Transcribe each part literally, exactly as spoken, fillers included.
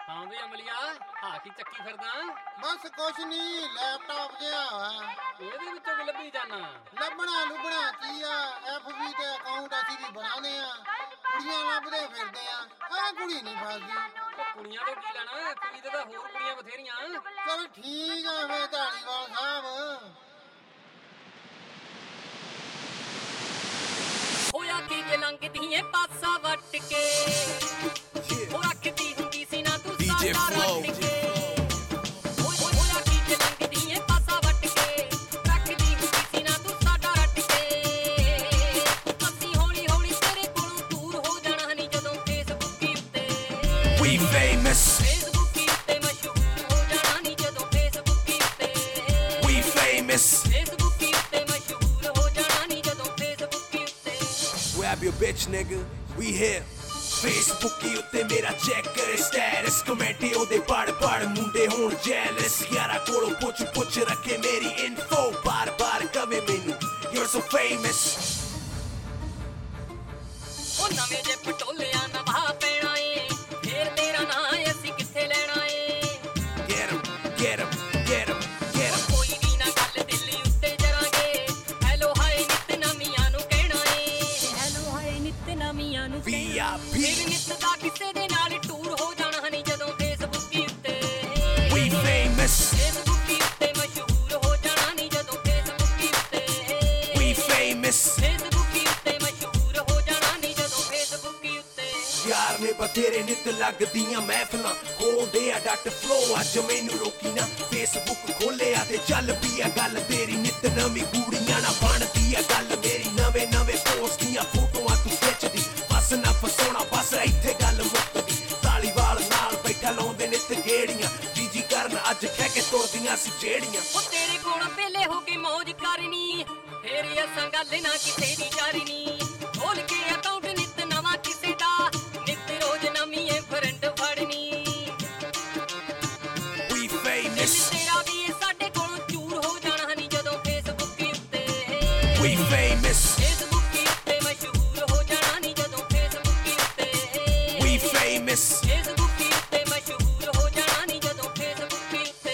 ਹਾਂ ਵੀ ਅਮਲੀਆ ਹਾਂ ਕੀ ਚੱਕੀ ਫਿਰਦਾ ਬਸ ਕੁਛ ਨਹੀਂ ਲੈਪਟਾਪ ਜਿਹਾ ਵਾ ਇਹਦੇ ਵਿੱਚੋਂ ਕੀ ਲੱਭੀ ਜਾਣਾ ਲੱਭਣਾ ਲੁਭਣਾ ਕੀ ਆ ਐਫ ਬੀ ਤੇ ਅਕਾਊਂਟ ਅਸੀਂ ਵੀ ਬਣਾਉਣੇ ਆ ਕੁੜੀਆਂ ਲੱਭਦੇ ਫਿਰਦੇ ਆ ਆਹ ਕੁੜੀ ਨਹੀਂ ਫਸਦੀ ਉਹ ਕੁੜੀਆਂ ਤੋਂ ਕੀ ਲੈਣਾ ਕੁੜੀ ਤੇ ਤਾਂ ਹੋਰ ਕੁੜੀਆਂ ਬਥੇਰੀਆਂ ਚਲ ਠੀਕ ਆ ਵੇ ਧਾਲੀਵਾਲ ਸਾਹਿਬ ਹੋਇਆ ਕੀ ਜੇ ਲੰਘਦੀ ਏ ਪਾਸਾ ਵੱਟ ਕੇ ਉਹ ਰੱਖਦੀ ਹੁੰਦੀ ਸੀ ਨਾ ਤੂੰ ਸਾਡਾ ਰੱਟ ਕੇ ਹੋਇਆ ਕੀ ਜੇ ਲੰਘਦੀ ਏ ਪਾਸਾ ਵੱਟ ਕੇ ਰੱਖਦੀ ਹੁੰਦੀ ਸੀ ਨਾ ਤੂੰ ਸਾਡਾ ਰੱਟ ਕੇ ਅਸੀਂ ਹੌਲੀ ਹੌਲੀ ਤੇਰੇ ਕੋਲੋਂ ਦੂਰ ਹੋ ਜਾਣਾ ਨਹੀਂ ਜਦੋਂ ਫੇਸਬੁੱਕ ਉੱਤੇ We famous ਫੇਸਬੁੱਕ ਉੱਤੇ ਮਸ਼ਹੂਰ ਹੋ ਜਾਣਾ ਨਹੀਂ ਜਦੋਂ ਫੇਸਬੁੱਕ ਉੱਤੇ We famous ਫੇਸਬੁੱਕ ਉੱਤੇ ਮਸ਼ਹੂਰ ਹੋ ਜਾਣਾ ਨਹੀਂ ਜਦੋਂ ਫੇਸਬੁੱਕ ਉੱਤੇ Grab your bitch nigga We here Facebook ਉੱਤੇ ਮੇਰਾ ਚੈੱਕ ਕਰੇ ਸਟੇਟਸ ਕਮੈਂਟੇ ਉਹਦੇ ਪੜ ਪੜ ਮੁੰਡੇ ਹੋਣ ਜੈਲਸ ਯਾਰਾ ਕੋਲੋਂ ਪੁੱਛ ਪੁੱਛ ਰੱਖੇ ਮੇਰੀ ਇਨਫੋ ਬਾਰ ਬਾਰ ਕਵੇ ਮੈਨੂੰ You're so famous ਉਹ ਨਵੇਂ ਜੇ ਪਟੋਲਿਆਂ ਨਵਾਂ ਪੈਣਾ ਏ ਫੇਰ ਤੇਰਾ ਨਾਂ ਅਸੀਂ ਕਿੱਥੇ ਲੈਣਾ ਏ Get him, get him, get him, get him ਕੋਈ ਵੀ ਨਾ ਗੱਲ ਦਿੱਲੀ ਉੱਤੇ ਜਰਾਂਗੇ ਹੈਲੋ ਹਾਏ ਨਿਤ ਨਵੀਆਂ ਨੂੰ ਕਹਿਣਾ ਏ ਹੈਲੋ ਹਾਏ ਨਿਤ ਨਵੀਆਂ ਨੂੰ V I P ਫਿਰ ਨਿਤ ਦਾ ਕਿਸੇ ਦੇ ਨਾਲ ਟੂਰ ਹੋ ਜਾਣਾ ਨਹੀਂ ਜਦੋਂ ਫੇਸਬੁੱਕ ਉੱਤੇ We famous ਫੇਸਬੁੱਕ ਉੱਤੇ ਮਸ਼ਹੂਰ ਹੋ ਜਾਣਾ ਨਹੀਂ ਜਦੋਂ ਫੇਸਬੁੱਕ ਉੱਤੇ We famous ਫੇਸਬੁੱਕ ਉੱਤੇ ਮਸ਼ਹੂਰ ਹੋ ਜਾਣਾ ਨਹੀਂ ਜਦੋਂ ਫੇਸਬੁੱਕ ਉੱਤੇ ਯਾਰ ਨੇ ਬਥੇਰੇ ਨਿਤ ਲੱਗਦੀਆਂ ਮਹਿਫਲਾਂ ਖੋਲਦੇ ਆ ਡੱਟ ਫਲੋ ਅੱਜ ਮੈਨੂੰ ਰੋਕੀ ਨਾ ਫੇਸਬੁੱਕ ਖੋਲਿਆ ਤੇ ਚੱਲ ਪਈ ਆ ਗੱਲ ਤੇਰੀ ਨਿਤ ਨਵੀਂ ਕੁੜੀਆਂ ਨਾ ਬਣਦੀ ਆ ਗੱਲ ਮੇਰੀ ਨਵੇਂ ਨਵੇਂ ਪੋਸਟ ਦੀਆਂ ਫੋਟੋਆਂ ਤੂੰ ਖਿੱਚਦੀ ਬਸ ਨਾ ਫਸਾਉਣਾ ਬਸ ਇੱਥੇ ਗੱਲ ਮੁੱਕਦੀ ਧਾਲੀਵਾਲ ਨਾਲ ਬੈਠਾ ਲਾਉਂਦੇ ਨਿਤ ਗੇੜੀਆਂ ਜੀ ਜੀ ਕਰਨ ਅੱਜ ਕਹਿ ਕੇ ਤੁਰਦੀਆਂ ਸੀ ਜਿਹੜੀਆਂ ਉਹ ਤੇਰੇ ਕੋਲ ਪਹਿਲੇ ਹੋ ਕੇ ਮौज ਕਰਨੀ ਫੇਰ ਅਸਾਂ ਗੱਲ ਨਾ ਕਿਸੇ ਦੀ ਕਰਨੀ ਖੋਲ ਕੇ ਅਕਾਊਂਟ ਨਿਤ ਨਵਾਂ ਕਿਸੇ ਦਾ ਨਿਤ ਰੋਜ਼ ਨਵੀਂ ਏ ਫਰੈਂਡ ਫੜਨੀ We famous ਤੇਰਾ ਵੀ ਇਹ ਸਾਡੇ ਕੋਲ ਚੂਰ ਹੋ ਜਾਣਾ ਨਹੀਂ ਜਦੋਂ ਫੇਸਬੁੱਕ ਉੱਤੇ We famous ਫੇਸਬੁੱਕ ਉੱਤੇ ਮਸ਼ਹੂਰ ਹੋ ਜਾਣਾ ਨਹੀਂ ਜਦੋਂ ਫੇਸਬੁੱਕ ਉੱਤੇ We famous ਫੇਸਬੁੱਕ ਉੱਤੇ ਮਸ਼ਹੂਰ ਹੋ ਜਾਣਾ ਨਹੀਂ ਜਦੋਂ ਫੇਸਬੁੱਕ ਉੱਤੇ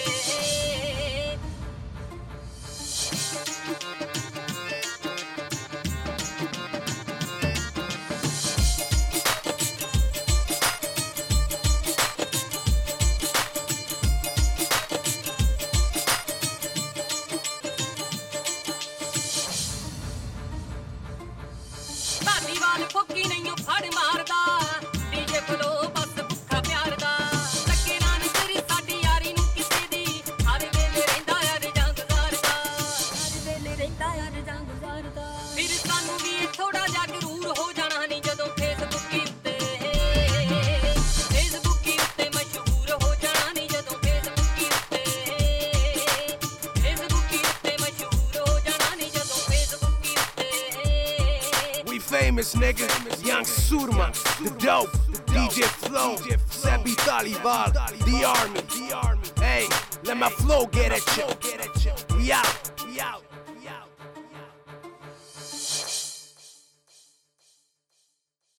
ਧਾਲੀਵਾਲ ਫੋਕੀ ਨਹੀਂਓ ਫੜ ਮਾਰਦਾ ਡੀਜੇ ਫਲੋ ਬਸ ਭੁੱਖਾ ਪਿਆਰ ਦਾ ਲੱਗੇ ਨਾ ਨਜ਼ਰ ਸਾਡੀ ਯਾਰੀ ਨੂੰ ਕਿਸੇ ਦੀ ਹਰ ਵੇਲੇ ਰਹਿੰਦਾ ਆ ਰਜਾਂ ਗੁਜ਼ਾਰਦਾ ਹਰ ਵੇਲੇ ਰਹਿੰਦਾ ਆ ਰਜਾਂ ਗੁਜ਼ਾਰਦਾ ਫਿਰ ਸਾਨੂੰ ਵੀ ਇਹ ਥੋੜਾ ਜਿਹਾ ਗਰੂਰ ਹੋ ਜਾਣਾ ਨਹੀਂ ਜਦੋਂ ਫੇਸਬੁੱਕ ਉੱਤੇ ਫੇਸਬੁੱਕ ਉੱਤੇ ਮਸ਼ਹੂਰ ਹੋ ਜਾਣਾ ਨਹੀਂ ਜਦੋਂ ਫੇਸਬੁੱਕ ਉੱਤੇ ਫੇਸਬੁੱਕ ਉੱਤੇ ਮਸ਼ਹੂਰ ਹੋ ਜਾਣਾ ਨਹੀਂ ਜਦੋਂ ਫੇਸਬੁੱਕ ਉੱਤੇ We famous nigga, Young Surma, the dope, D J Flow, Sebi Dhaliwal, the army. Hey, let my flow get at you. We out, we out.